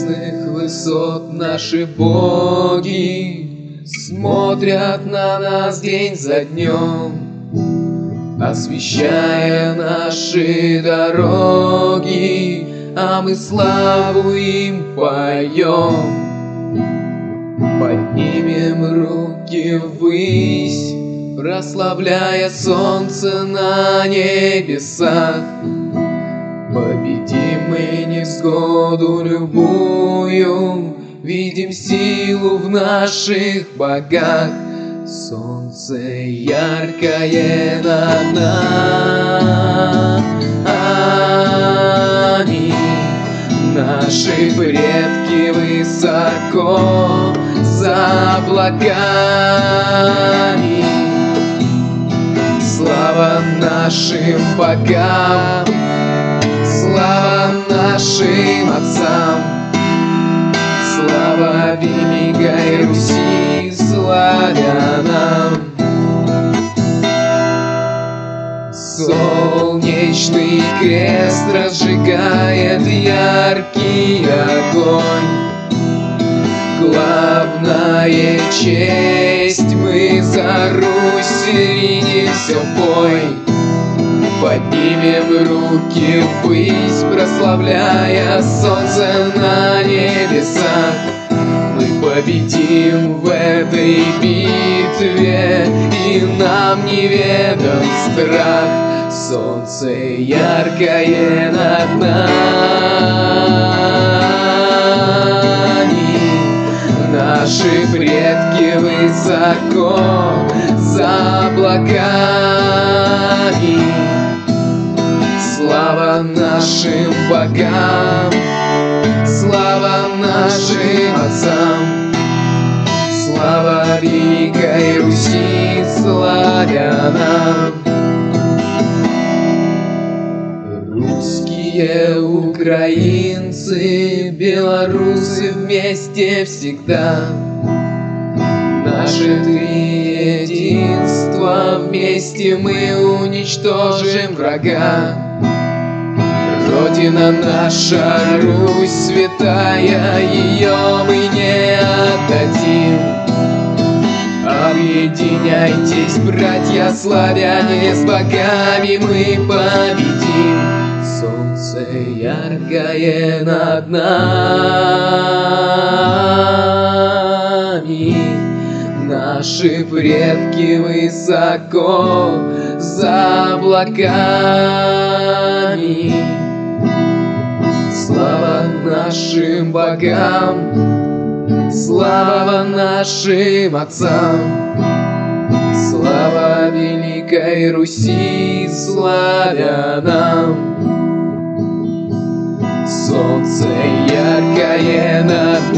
небесных высот наши боги смотрят на нас день за днем, освещая наши дороги, а мы славу им поем. Поднимем руки ввысь, прославляя солнце на небесах. Победим мы невзгоду любую, видим силу в наших богах. Солнце яркое над нами, наши предки высоко за облаками. Слава нашим богам, слава нашим отцам, слава великой Руси, славянам. Солнечный крест разжигает яркий огонь. Главная честь, мы за Русь ринемся в бой. Поднимем руки ввысь, прославляя солнце на небесах. Мы победим в этой битве, и нам неведом страх. Солнце яркое над нами, наши предки высоко за облаками. Слава нашим богам, слава нашим отцам, слава великой Руси, славянам. Русские, украинцы, белорусы вместе всегда. Наше три единства, вместе мы уничтожим врага. Родина наша, Русь святая, ее мы не отдадим. Объединяйтесь, братья славяне, с богами мы победим. Солнце яркое над нами, наши предки высоко за облаками. Слава нашим богам, слава нашим отцам, слава великой Руси, славянам. Солнце яркое над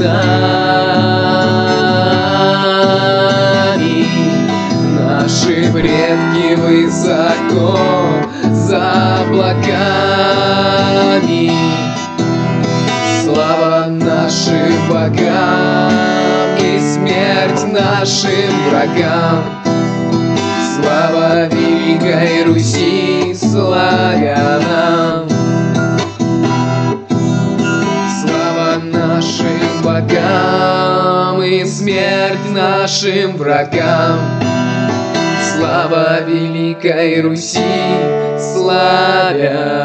нами, наши предки высоко за облаками. Слава нашим богам и смерть нашим врагам. Слава великой Руси, славянам. Слава нашим богам и смерть нашим врагам. Слава великой Руси, славянам.